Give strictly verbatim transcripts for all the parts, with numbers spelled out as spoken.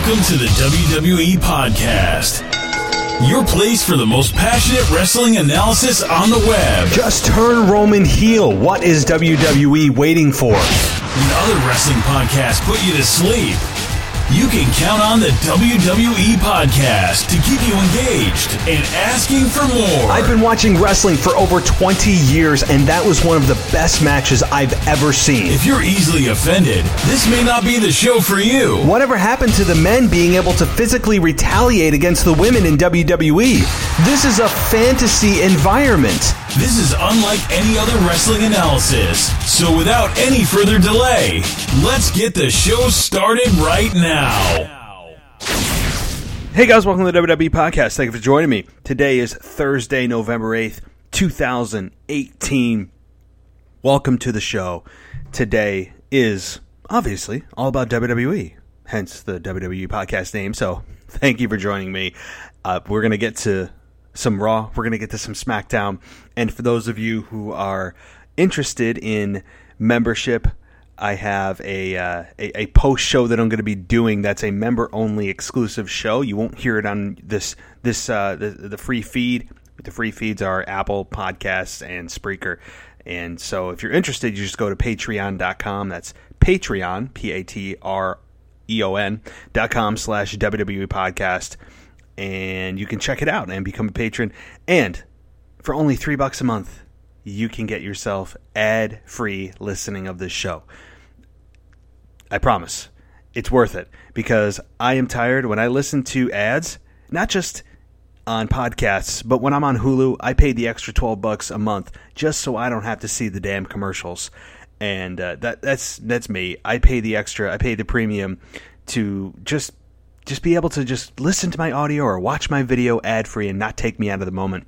Welcome to the W W E Podcast, your place for the most passionate wrestling analysis on the web. Just turn Roman heel. What is W W E waiting for? When other wrestling podcasts put you to sleep, you can count on the W W E Podcast to keep you engaged and asking for more. I've been watching wrestling for over twenty years, and that was one of the best matches I've ever seen. If you're easily offended, this may not be the show for you. Whatever happened to the men being able to physically retaliate against the women in W W E? This is a fantasy environment. This is unlike any other wrestling analysis. So without any further delay, let's get the show started right now. Hey guys, welcome to the W W E Podcast. Thank you for joining me. Today is Thursday, November eighth, two thousand eighteen. Welcome to the show. Today is obviously all about W W E, hence the W W E Podcast name. So thank you for joining me. Uh, we're going to get to some Raw. We're going to get to some SmackDown. And for those of you who are interested in membership, I have a, uh, a a post show that I'm going to be doing. That's a member only exclusive show. You won't hear it on this this uh, the the free feed. The free feeds are Apple Podcasts and Spreaker. And so if you're interested, you just go to patreon dot com. That's Patreon, P A T R E O N dot com slash W W E Podcast. And you can check it out and become a patron. And for only three bucks a month, you can get yourself ad-free listening of this show. I promise. It's worth it. Because I am tired when I listen to ads, not just on podcasts, but when I'm on Hulu, I pay the extra twelve bucks a month just so I don't have to see the damn commercials. And uh, that that's that's me. I pay the extra. I pay the premium to just just be able to just listen to my audio or watch my video ad-free and not take me out of the moment.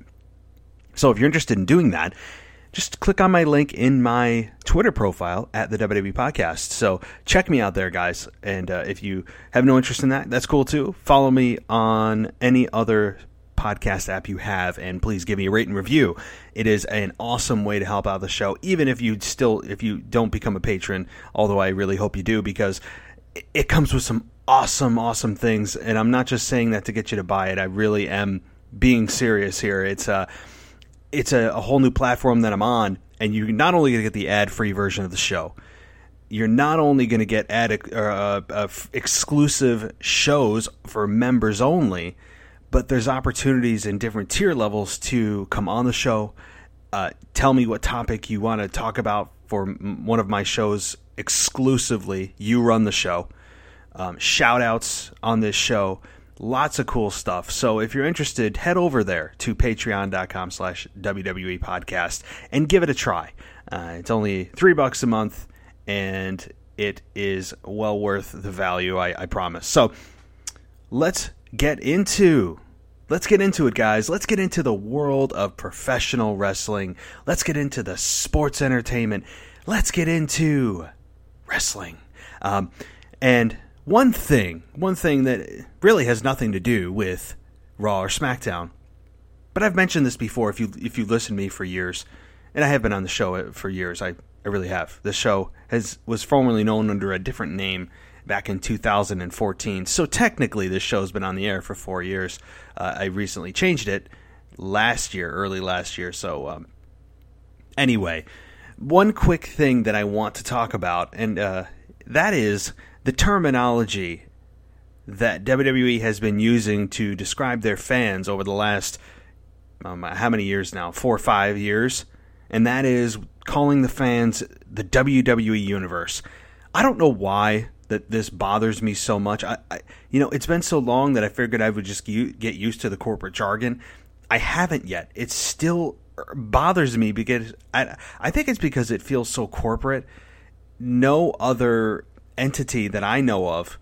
So if you're interested in doing that, just click on my link in my Twitter profile at the W W E Podcast. So check me out there, guys. And uh, if you have no interest in that, that's cool too. Follow me on any other podcast app you have, and please give me a rate and review. It is an awesome way to help out the show, even if you still if you don't become a patron, although I really hope you do, because it comes with some awesome, awesome things. And I'm not just saying that to get you to buy it. I really am being serious here. It's a It's a, a whole new platform that I'm on, and you're not only going to get the ad-free version of the show, you're not only going to get ad uh, uh, exclusive shows for members only, but there's opportunities in different tier levels to come on the show, uh, tell me what topic you want to talk about for m- one of my shows exclusively. You run the show. Um, shout-outs on this show. Lots of cool stuff. So if you're interested, head over there to patreon dot com slash W W E Podcast and give it a try. Uh, it's only three bucks a month, and it is well worth the value, I, I promise. So let's get into let's get into it, guys. Let's get into the world of professional wrestling. Let's get into the sports entertainment. Let's get into wrestling. Um, and One thing, one thing that really has nothing to do with Raw or SmackDown, but I've mentioned this before if you if you listen to me for years, and I have been on the show for years, I, I really have. The show has was formerly known under a different name back in two thousand fourteen, so technically this show's been on the air for four years. Uh, I recently changed it last year, early last year, so um, anyway, one quick thing that I want to talk about, and uh, that is the terminology that W W E has been using to describe their fans over the last, um, how many years now? Four or five years. And that is calling the fans the W W E Universe. I don't know why that this bothers me so much. I, I you know, it's been so long that I figured I would just u- get used to the corporate jargon. I haven't yet. It still bothers me because I, I think it's because it feels so corporate. No other entity that I know of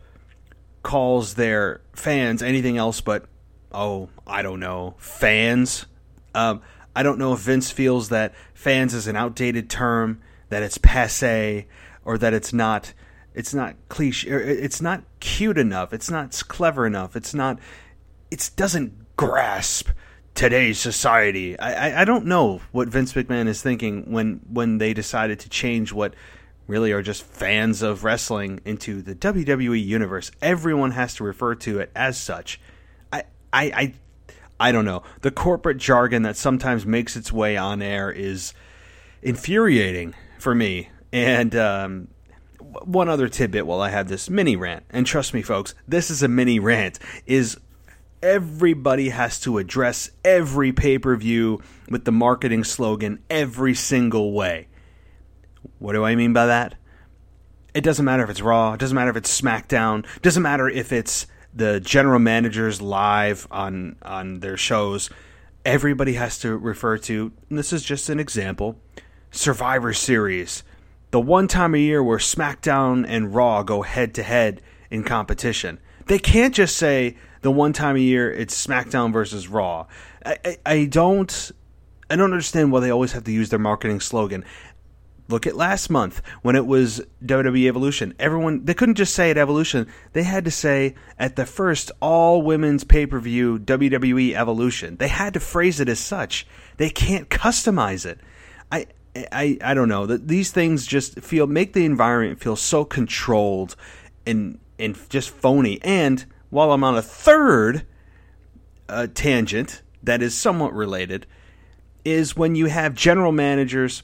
calls their fans anything else but, oh, I don't know, fans. Um, I don't know if Vince feels that fans is an outdated term, that it's passé, or that it's not, it's not cliche, it's not cute enough, it's not clever enough, it's not, it doesn't grasp today's society. I, I, I don't know what Vince McMahon is thinking when when they decided to change what really are just fans of wrestling into the W W E universe. Everyone has to refer to it as such. I, I, I, I don't know. The corporate jargon that sometimes makes its way on air is infuriating for me. And um, one other tidbit while I have this mini rant, and trust me, folks, this is a mini rant, is everybody has to address every pay-per-view with the marketing slogan every single way. What do I mean by that? It doesn't matter if it's Raw. It doesn't matter if it's SmackDown. It doesn't matter if it's the general managers live on, on their shows. Everybody has to refer to, and this is just an example, Survivor Series. The one time a year where SmackDown and Raw go head-to-head in competition. They can't just say the one time a year it's SmackDown versus Raw. I, I, I don't I don't understand why they always have to use their marketing slogan. Look at last month when it was W W E Evolution. Everyone, they couldn't just say at Evolution. They had to say at the first all-women's pay-per-view W W E Evolution. They had to phrase it as such. They can't customize it. I I, I don't know. These things just feel make the environment feel so controlled and and just phony. And while I'm on a third uh, tangent that is somewhat related, is when you have general managers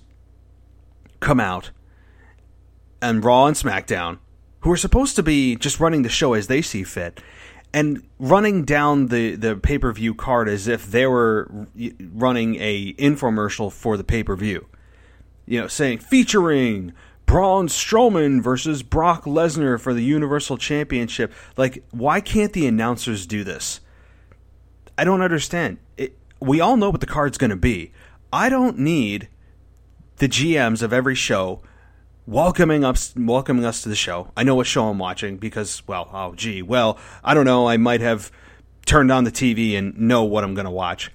come out and Raw and SmackDown, who are supposed to be just running the show as they see fit, and running down the, the pay-per-view card as if they were running a infomercial for the pay-per-view. You know, saying, featuring Braun Strowman versus Brock Lesnar for the Universal Championship. Like, why can't the announcers do this? I don't understand. It, we all know what the card's going to be. I don't need the G Ms of every show welcoming us, welcoming us to the show. I know what show I'm watching because, well, oh, gee, well, I don't know. I might have turned on the T V and know what I'm going to watch.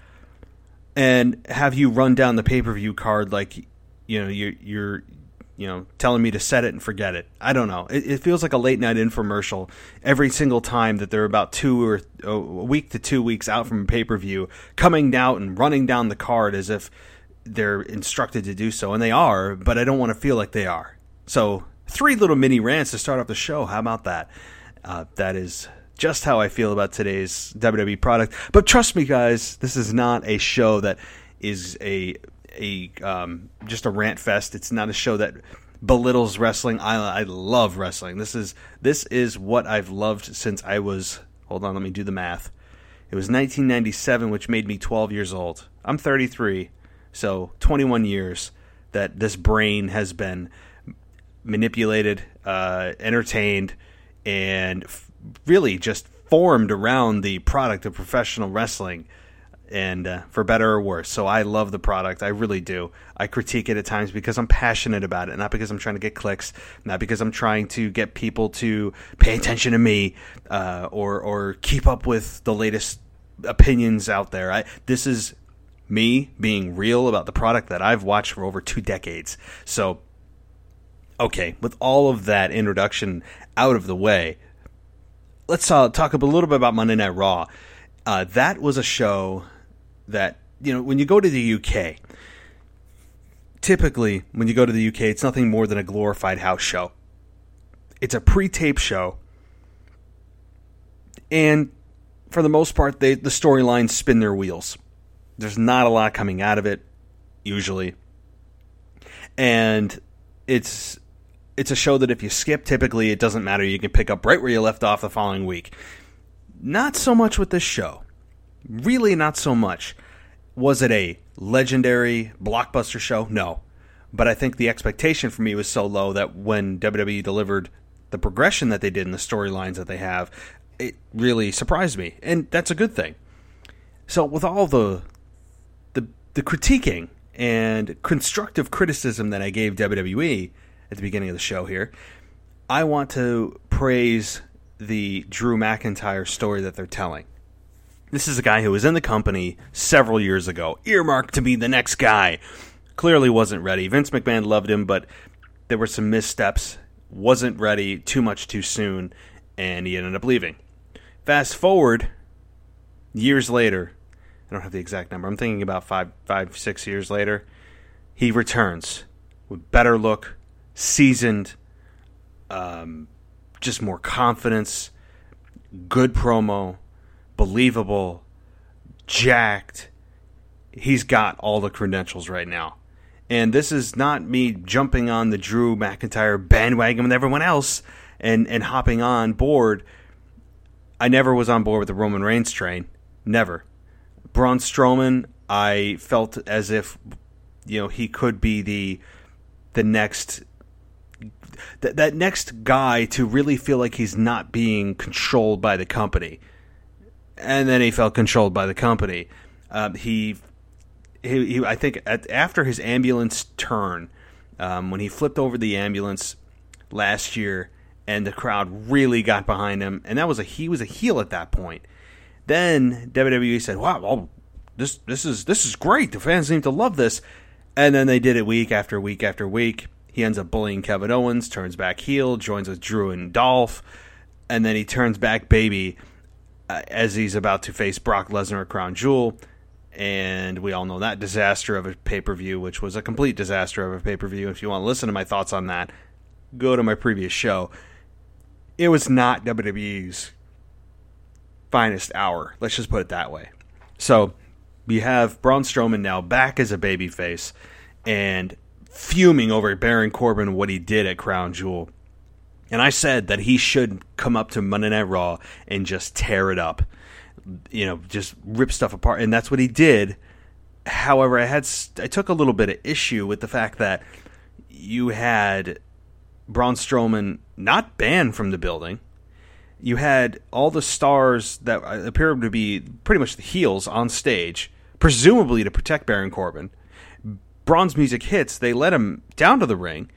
And have you run down the pay-per-view card like, you know, you're, you're, you know, telling me to set it and forget it. I don't know. It, it feels like a late night infomercial every single time that they're about two or a week to two weeks out from a pay-per-view, coming out and running down the card as if they're instructed to do so. And they are, but I don't want to feel like they are. So three little mini rants to start off the show. How about that? Uh, that is just how I feel about today's W W E product. But trust me, guys, this is not a show that is a a um, just a rant fest. It's not a show that belittles wrestling. I, I love wrestling. This is this is what I've loved since I was. Hold on, let me do the math. It was nineteen ninety-seven, which made me twelve years old. I'm thirty-three, so twenty-one years that this brain has been manipulated, uh, entertained, and f- really just formed around the product of professional wrestling, and uh, for better or worse. So I love the product. I really do. I critique it at times because I'm passionate about it, not because I'm trying to get clicks, not because I'm trying to get people to pay attention to me uh, or or keep up with the latest opinions out there. I, this is me being real about the product that I've watched for over two decades. So, okay, with all of that introduction out of the way, let's uh, talk a little bit about Monday Night Raw. Uh, that was a show that, you know, when you go to the U K, typically when you go to the U K, it's nothing more than a glorified house show. It's a pre-tape show, and for the most part, they, the storylines spin their wheels. There's not a lot coming out of it, usually. And it's it's a show that if you skip, typically it doesn't matter. You can pick up right where you left off the following week. Not so much with this show. Really not so much. Was it a legendary blockbuster show? No. But I think the expectation for me was so low that when W W E delivered the progression that they did in the storylines that they have, it really surprised me. And that's a good thing. So with all the the, the critiquing and constructive criticism that I gave W W E at the beginning of the show here, I want to praise the Drew McIntyre story that they're telling. This is a guy who was in the company several years ago, earmarked to be the next guy. Clearly wasn't ready. Vince McMahon loved him, but there were some missteps. Wasn't ready too much too soon, and he ended up leaving. Fast forward years later, I don't have the exact number. I'm thinking about five, five, six years later. He returns with better look, seasoned, um, just more confidence, good promo, believable, jacked. He's got all the credentials right now. And this is not me jumping on the Drew McIntyre bandwagon with everyone else and, and hopping on board. I never was on board with the Roman Reigns train. Never. Braun Strowman, I felt as if, you know, he could be the the next th- that next guy to really feel like he's not being controlled by the company. And then he felt controlled by the company. Um, he, he, he, I think, at, after his ambulance turn, um, when he flipped over the ambulance last year, and the crowd really got behind him, and that was a he was a heel at that point. Then W W E said, "Wow, well, this this is this is great. The fans seem to love this." And then they did it week after week after week. He ends up bullying Kevin Owens, turns back heel, joins with Drew and Dolph, and then he turns back baby uh, as he's about to face Brock Lesnar at Crown Jewel. And we all know that disaster of a pay-per-view, which was a complete disaster of a pay-per-view. If you want to listen to my thoughts on that, go to my previous show. It was not W W E's finest hour. Let's just put it that way. So we have Braun Strowman now back as a babyface and fuming over Baron Corbin, what he did at Crown Jewel. And I said that he should come up to Monday Night Raw and just tear it up. You know, just rip stuff apart. And that's what he did. However, I had I took a little bit of issue with the fact that you had Braun Strowman not banned from the building. You had all the stars that appeared to be pretty much the heels on stage, presumably to protect Baron Corbin. Braun's music hits. They let him down to the ring.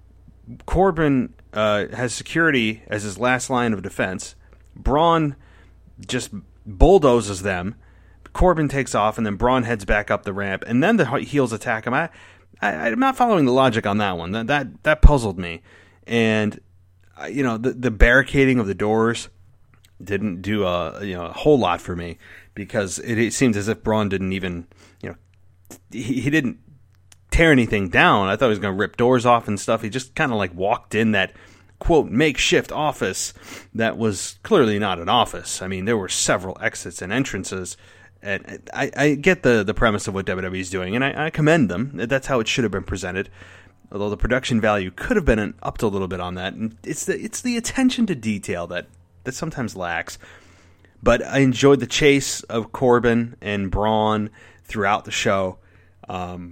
Corbin uh, has security as his last line of defense. Braun just bulldozes them. Corbin takes off, and then Braun heads back up the ramp, and then the heels attack him. I, I, I'm not following the logic on that one. That that, that puzzled me. And you know, the the barricading of the doors didn't do a you know a whole lot for me, because it, it seems as if Braun didn't even you know he, he didn't tear anything down. I thought he was going to rip doors off and stuff. He just kind of like walked in that quote makeshift office that was clearly not an office. I mean, there were several exits and entrances. And I, I get the, the premise of what W W E is doing, and I, I commend them. That's how it should have been presented. Although the production value could have been upped a little bit on that. And it's the it's the attention to detail that, that sometimes lacks. But I enjoyed the chase of Corbin and Braun throughout the show. Um,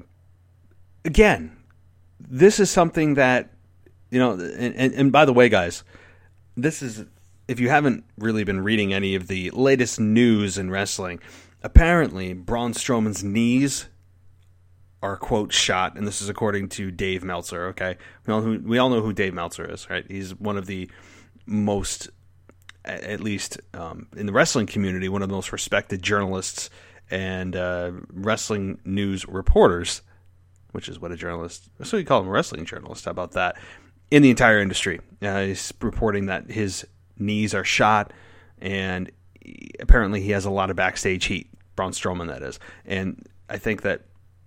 again, this is something that, you know, and, and, and by the way, guys, this is, if you haven't really been reading any of the latest news in wrestling, apparently Braun Strowman's knees are, quote, shot, and this is according to Dave Meltzer, okay? We all, who, we all know who Dave Meltzer is, right? He's one of the most, at least um, in the wrestling community, one of the most respected journalists and uh, wrestling news reporters, which is what a journalist, that's what you call him, a wrestling journalist, how about that, in the entire industry. Uh, he's reporting that his knees are shot, and he, apparently he has a lot of backstage heat, Braun Strowman, that is. And I think that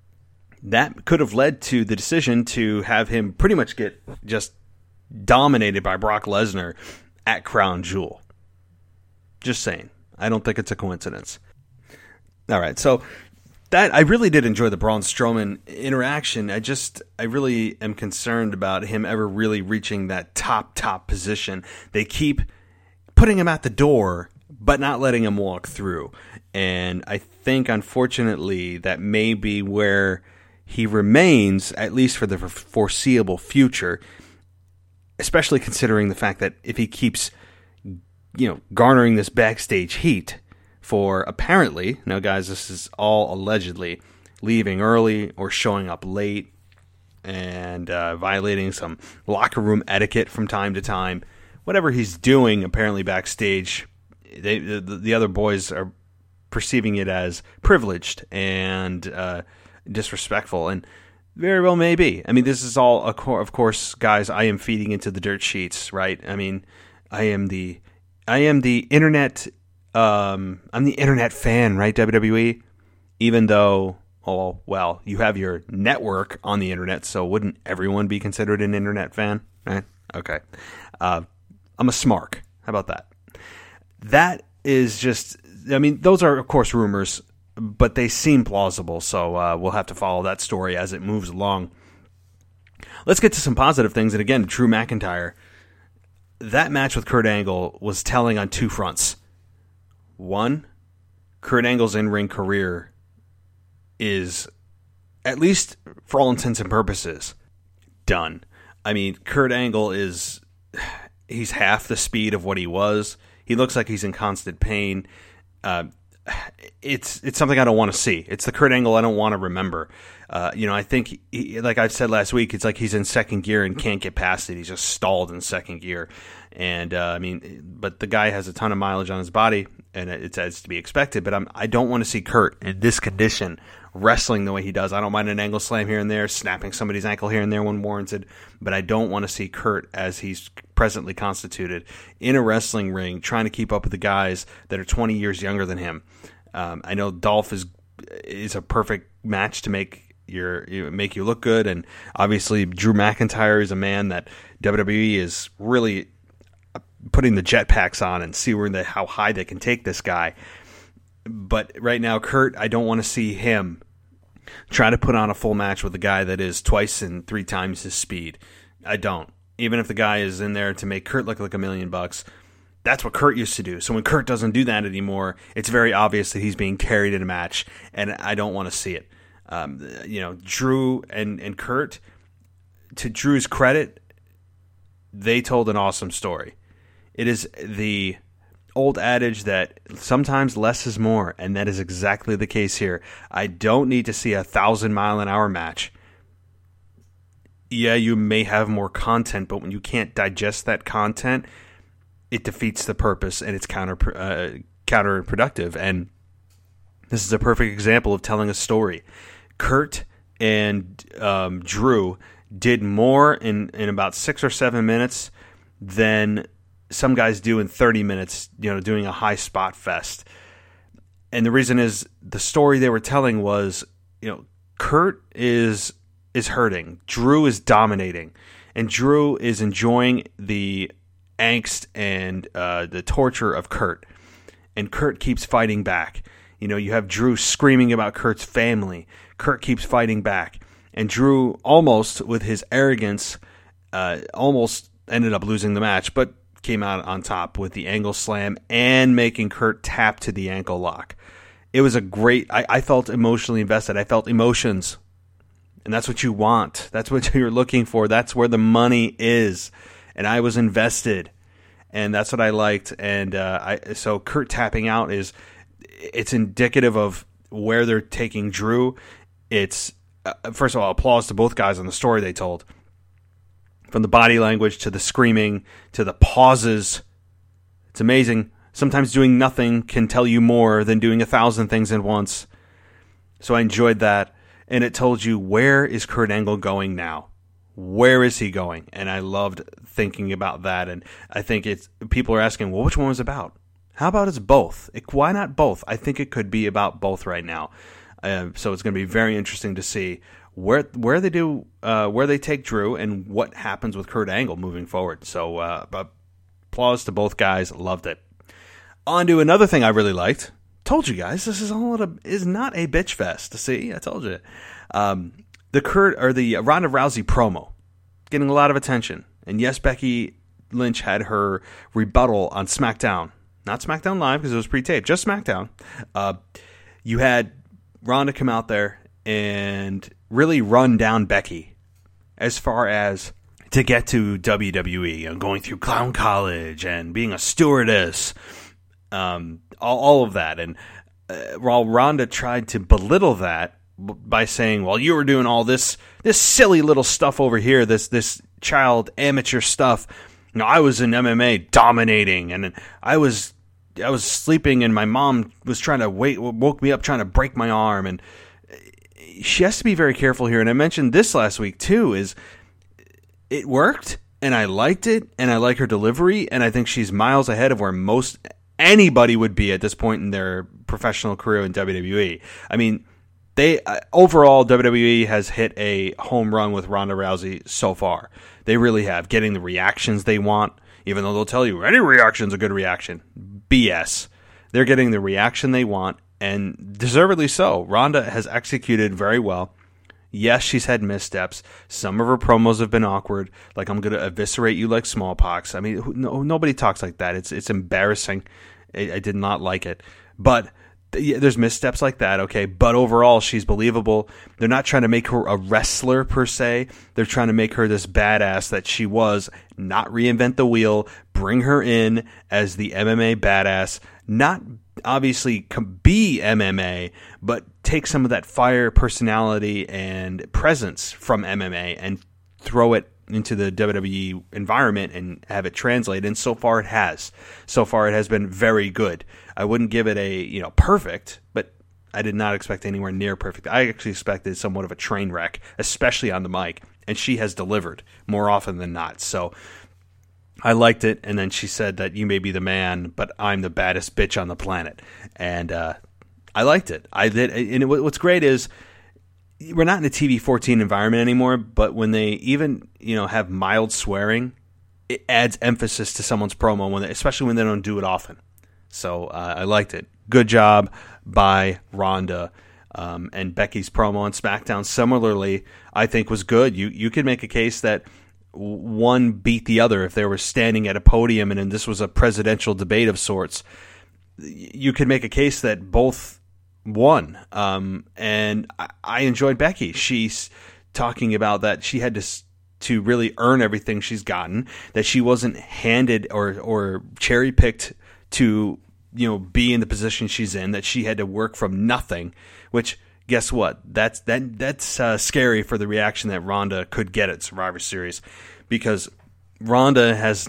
that could have led to the decision to have him pretty much get just dominated by Brock Lesnar at Crown Jewel. Just saying. I don't think it's a coincidence. All right, so that I really did enjoy the Braun Strowman interaction. I just, I really am concerned about him ever really reaching that top, top position. They keep putting him at the door, but not letting him walk through. And I think, unfortunately, that may be where he remains, at least for the foreseeable future, especially considering the fact that if he keeps, you know, garnering this backstage heat for apparently, now guys, this is all allegedly, leaving early or showing up late and uh, violating some locker room etiquette from time to time, whatever he's doing apparently backstage, they, the, the other boys are perceiving it as privileged and uh, disrespectful, and very well may be. I mean, this is all, of course, guys, I am feeding into the dirt sheets, right? I mean, I am the, I am the internet, um, I'm the internet fan, right, W W E? Even though Oh, well, you have your network on the internet, so wouldn't everyone be considered an internet fan? Eh? Okay. Uh, I'm a smark. How about that? That is just, I mean, those are, of course, rumors, but they seem plausible, so uh, we'll have to follow that story as it moves along. Let's get to some positive things, and again, Drew McIntyre. That match with Kurt Angle was telling on two fronts. One, Kurt Angle's in-ring career is, at least for all intents and purposes, done. I mean, Kurt Angle is, he's half the speed of what he was. He looks like he's in constant pain. Uh, it's it's something I don't want to see. It's the Kurt Angle I don't want to remember. Uh, you know, I think, he, like I said last week, it's like he's in second gear and can't get past it. He's just stalled in second gear. And, uh, I mean, but the guy has a ton of mileage on his body, and it's as to be expected. But I'm, I don't want to see Kurt in this condition wrestling the way he does. I don't mind an angle slam here and there, snapping somebody's ankle here and there when warranted, but I don't want to see Kurt as he's presently constituted in a wrestling ring trying to keep up with the guys that are twenty years younger than him. Um, I know Dolph is is a perfect match to make your you make you look good, and obviously Drew McIntyre is a man that W W E is really putting the jetpacks on and see where the, how high they can take this guy. But right now, Kurt, I don't want to see him try to put on a full match with a guy that is twice and three times his speed. I don't. Even if the guy is in there to make Kurt look like a million bucks, that's what Kurt used to do. So when Kurt doesn't do that anymore, it's very obvious that he's being carried in a match, and I don't want to see it. Um, you know, Drew and, and Kurt, to Drew's credit, they told an awesome story. It is the old adage that sometimes less is more, and that is exactly the case here. I don't need to see a thousand mile an hour match. Yeah, you may have more content, but when you can't digest that content, it defeats the purpose, and it's counter uh, counterproductive. And this is a perfect example of telling a story. Kurt and um, Drew did more in, in about six or seven minutes than some guys do in thirty minutes, you know, doing a high spot fest. And the reason is the story they were telling was, you know, Kurt is is hurting. Drew is dominating. And Drew is enjoying the angst and uh, the torture of Kurt. And Kurt keeps fighting back. You know, you have Drew screaming about Kurt's family. Kurt keeps fighting back. And Drew almost, with his arrogance, uh, almost ended up losing the match, but came out on top with the angle slam and making Kurt tap to the ankle lock. It was a great, I, I felt emotionally invested. I felt emotions. And that's what you want. That's what you're looking for. That's where the money is. And I was invested. And that's what I liked. And uh, I so Kurt tapping out is, it's indicative of where they're taking Drew. It's, uh, first of all, applause to both guys on the story they told. From the body language to the screaming to the pauses. It's amazing. Sometimes doing nothing can tell you more than doing a thousand things at once. So I enjoyed that. And it told you, where is Kurt Angle going now? Where is he going? And I loved thinking about that. And I think it's, people are asking, well, which one was it about? How about it's both? It, why not both? I think it could be about both right now. Uh, so it's going to be very interesting to see where where they do uh, where they take Drew and what happens with Kurt Angle moving forward. So uh, applause to both guys. Loved it. On to another thing I really liked. Told you guys this is all a, is not a bitch fest. See, I told you. Um, the Kurt or the Ronda Rousey promo getting a lot of attention, and yes, Becky Lynch had her rebuttal on SmackDown, not SmackDown Live because it was pre-taped, just SmackDown. Uh, you had Ronda come out there and really run down Becky as far as to get to W W E and going through clown college and being a stewardess, um, all, all of that. And uh, while Ronda tried to belittle that by saying, well, you were doing all this this silly little stuff over here, this this child amateur stuff. You know, I was in M M A dominating, and I was I was sleeping, and my mom was trying to wake woke me up trying to break my arm, and she has to be very careful here. And I mentioned this last week too, is it worked, and I liked it, and I like her delivery, and I think she's miles ahead of where most anybody would be at this point in their professional career in W W E. I mean, they uh, overall W W E has hit a home run with Ronda Rousey so far. They really have, getting the reactions they want, even though they'll tell you any reaction's a good reaction. B S. They're getting the reaction they want, and deservedly so. Ronda has executed very well. Yes, she's had missteps. Some of her promos have been awkward, like I'm going to eviscerate you like smallpox. I mean, no, nobody talks like that. It's it's embarrassing. I, I did not like it. But yeah, there's missteps like that, okay? But overall, she's believable. They're not trying to make her a wrestler, per se. They're trying to make her this badass that she was, not reinvent the wheel, bring her in as the M M A badass, not obviously be M M A, but take some of that fire, personality, and presence from M M A and throw it into the W W E environment and have it translate. And so far it has. So far it has been very good. I wouldn't give it a, you know, perfect, but I did not expect anywhere near perfect. I actually expected somewhat of a train wreck, especially on the mic, and she has delivered more often than not. So I liked it, and then she said that you may be the man, but I'm the baddest bitch on the planet. And uh, I liked it. I did. And it, what's great is we're not in a T V fourteen environment anymore, but when they even, you know, have mild swearing, it adds emphasis to someone's promo, when they, especially when they don't do it often. So uh, I liked it. Good job by Ronda. Um, and Becky's promo on SmackDown, similarly, I think was good. You you could make a case that one beat the other if they were standing at a podium and, and this was a presidential debate of sorts. You could make a case that both won. Um, and I, I enjoyed Becky. She's talking about that she had to to really earn everything she's gotten, that she wasn't handed or or cherry picked to, you know, be in the position she's in, that she had to work from nothing, which guess what? That's that that's uh, scary for the reaction that Ronda could get at Survivor Series, because Ronda has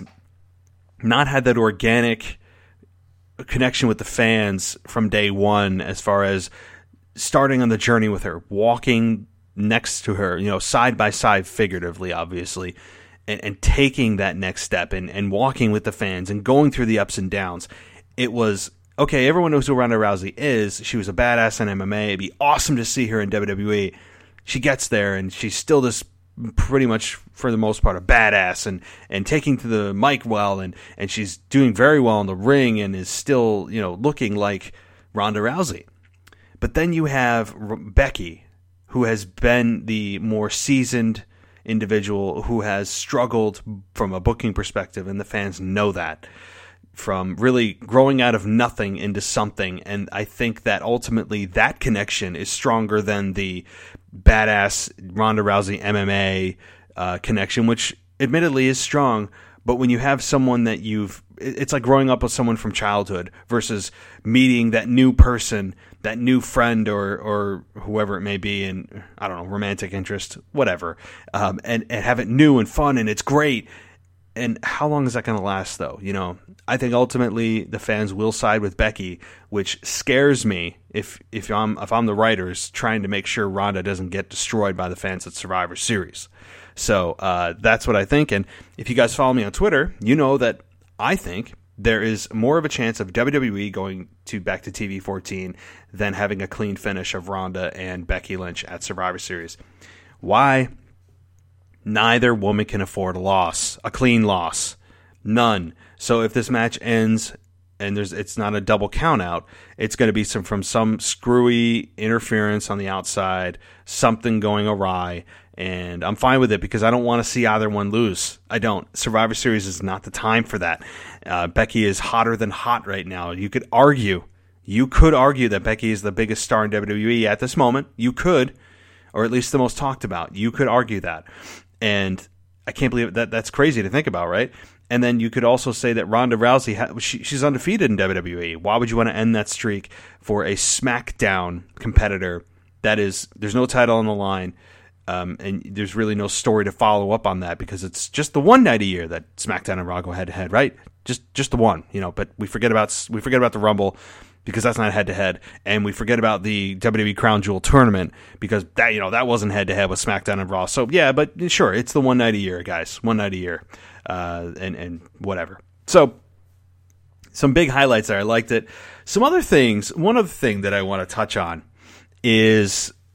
not had that organic connection with the fans from day one, as far as starting on the journey with her, walking next to her, you know, side by side, figuratively, obviously, and, and taking that next step and, and walking with the fans and going through the ups and downs. It was, okay, everyone knows who Ronda Rousey is. She was a badass in M M A. It'd be awesome to see her in W W E. She gets there, and she's still this pretty much, for the most part, a badass and, and taking to the mic well, and, and she's doing very well in the ring and is still, you know, looking like Ronda Rousey. But then you have Becky, who has been the more seasoned individual, who has struggled from a booking perspective, and the fans know that, from really growing out of nothing into something. And I think that ultimately that connection is stronger than the badass Ronda Rousey M M A uh, connection, which admittedly is strong. But when you have someone that you've, it's like growing up with someone from childhood versus meeting that new person, that new friend, or or whoever it may be, and I don't know, romantic interest, whatever, um, and, and have it new and fun, and it's great. And how long is that going to last, though? You know, I think ultimately the fans will side with Becky, which scares me if if I'm if I'm the writers trying to make sure Ronda doesn't get destroyed by the fans at Survivor Series. So uh, that's what I think. And if you guys follow me on Twitter, you know that I think there is more of a chance of W W E going to back to T V fourteen than having a clean finish of Ronda and Becky Lynch at Survivor Series. Why? Neither woman can afford a loss, a clean loss. None. So if this match ends and there's it's not a double count out, it's going to be some from some screwy interference on the outside, something going awry, and I'm fine with it because I don't want to see either one lose. I don't. Survivor Series is not the time for that. Uh, Becky is hotter than hot right now. You could argue, you could argue that Becky is the biggest star in W W E at this moment. You could, or at least the most talked about. You could argue that. And I can't believe it. that that's crazy to think about, right? And then you could also say that Ronda Rousey, ha- she, she's undefeated in W W E. Why would you want to end that streak for a SmackDown competitor that is, there's no title on the line, um, and there's really no story to follow up on that because it's just the one night a year that SmackDown and Raw go head to head, right? Just just the one, you know. But we forget about we forget about the Rumble, because that's not head-to-head, and we forget about the W W E Crown Jewel tournament because that, you know, that wasn't head-to-head with SmackDown and Raw. So yeah, but sure, it's the one night a year, guys, one night a year, uh, and and whatever. So some big highlights there. I liked it. Some other things. One other thing that I want to touch on is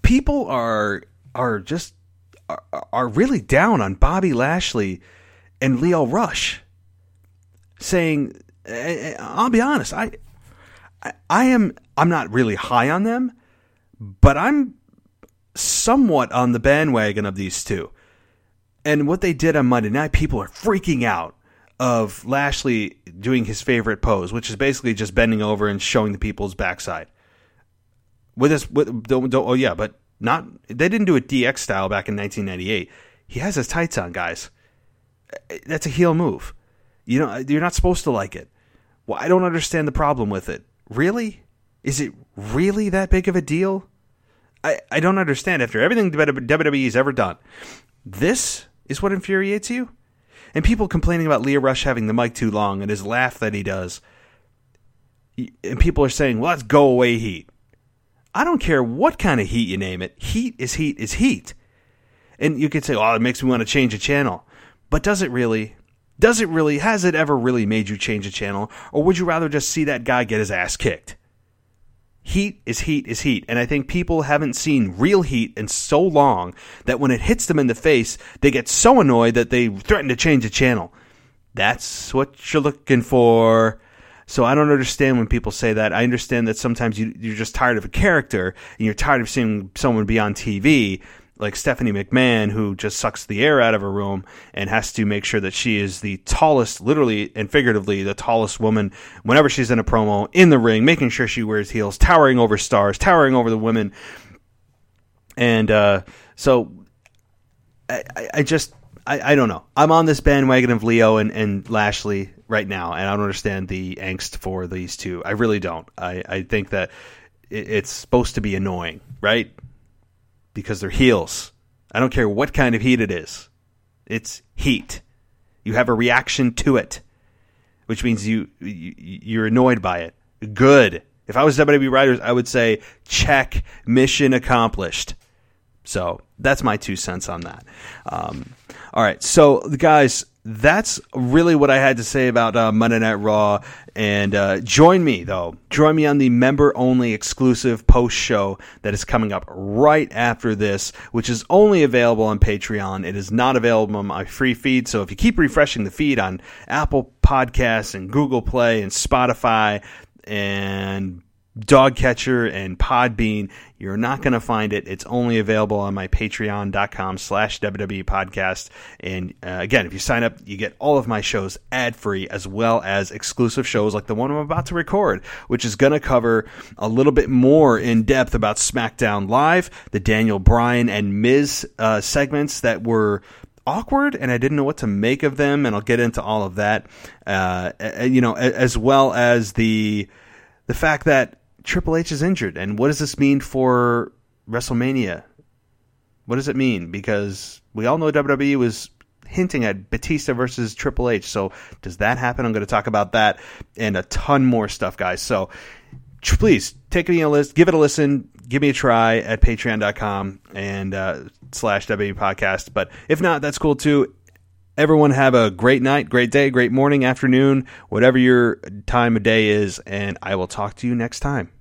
people are are just are, are really down on Bobby Lashley and Lio Rush, saying, I'll be honest, I, I I am I'm not really high on them, but I'm somewhat on the bandwagon of these two. And what they did on Monday night, people are freaking out of Lashley doing his favorite pose, which is basically just bending over and showing the people's backside. With this, with, don't, don't, oh yeah, but not. They didn't do it D X style back in nineteen ninety-eight. He has his tights on, guys. That's a heel move. You know, you're not supposed to like it. Well, I don't understand the problem with it. Really? Is it really that big of a deal? I, I don't understand. After everything W W E's ever done, this is what infuriates you? And people complaining about Lio Rush having the mic too long and his laugh that he does. And people are saying, well, let's go away heat. I don't care what kind of heat you name it. Heat is heat is heat. And you could say, oh, it makes me want to change a channel. But does it really? Does it really? Has it ever really made you change a channel? Or would you rather just see that guy get his ass kicked? Heat is heat is heat. And I think people haven't seen real heat in so long that when it hits them in the face, they get so annoyed that they threaten to change the channel. That's what you're looking for. So I don't understand when people say that. I understand that sometimes you, you're just tired of a character and you're tired of seeing someone be on T V, like Stephanie McMahon, who just sucks the air out of a room and has to make sure that she is the tallest, literally and figuratively, the tallest woman whenever she's in a promo, in the ring, making sure she wears heels, towering over stars, towering over the women. And uh, so I, I just, I, I don't know. I'm on this bandwagon of Lio and, and Lashley right now, and I don't understand the angst for these two. I really don't. I, I think that it, it's supposed to be annoying, right? Because they're heels. I don't care what kind of heat it is. It's heat. You have a reaction to it, which means you, you you're annoyed by it. Good. If I was W W E writers, I would say check, mission accomplished. So that's my two cents on that. Um, all right, so guys, that's really what I had to say about uh, Monday Night Raw. And uh, join me, though. Join me on the member-only exclusive post show that is coming up right after this, which is only available on Patreon. It is not available on my free feed. So if you keep refreshing the feed on Apple Podcasts and Google Play and Spotify and Dogcatcher and Podbean, you're not going to find it. It's only available on my patreon.com slash WWE podcast. And uh, again, if you sign up, you get all of my shows ad-free, as well as exclusive shows like the one I'm about to record, which is going to cover a little bit more in depth about SmackDown Live, the Daniel Bryan and Miz uh, segments that were awkward, and I didn't know what to make of them, and I'll get into all of that, uh, you know, as well as the the fact that Triple H is injured, and what does this mean for WrestleMania? What does it mean? Because we all know W W E was hinting at Batista versus Triple H, so does that happen? I'm going to talk about that and a ton more stuff, guys. So please take me a list, give it a listen, give me a try at patreon dot com and uh, slash W W E podcast. But if not, that's cool too. Everyone have a great night, great day, great morning, afternoon, whatever your time of day is, and I will talk to you next time.